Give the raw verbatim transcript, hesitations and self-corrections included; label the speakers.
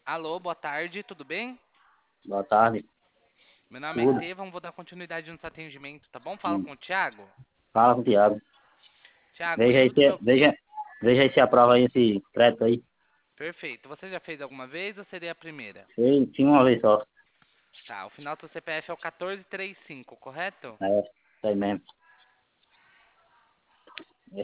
Speaker 1: Alô, boa tarde, tudo bem?
Speaker 2: Boa tarde.
Speaker 1: Meu nome é
Speaker 2: Tudo.
Speaker 1: Estevão, vou dar continuidade no seu atendimento, tá bom? Fala
Speaker 2: Hum.
Speaker 1: com o Thiago.
Speaker 2: Fala com o Thiago.
Speaker 1: Thiago,
Speaker 2: Veja aí
Speaker 1: preciso do
Speaker 2: se,
Speaker 1: seu.
Speaker 2: veja, veja aí se aprova aí esse crédito aí.
Speaker 1: Perfeito. Você já fez alguma vez ou seria a primeira?
Speaker 2: Fez, tinha uma vez só.
Speaker 1: Tá, o final do seu C P F é o quatorze trinta e cinco, correto?
Speaker 2: É, isso aí mesmo.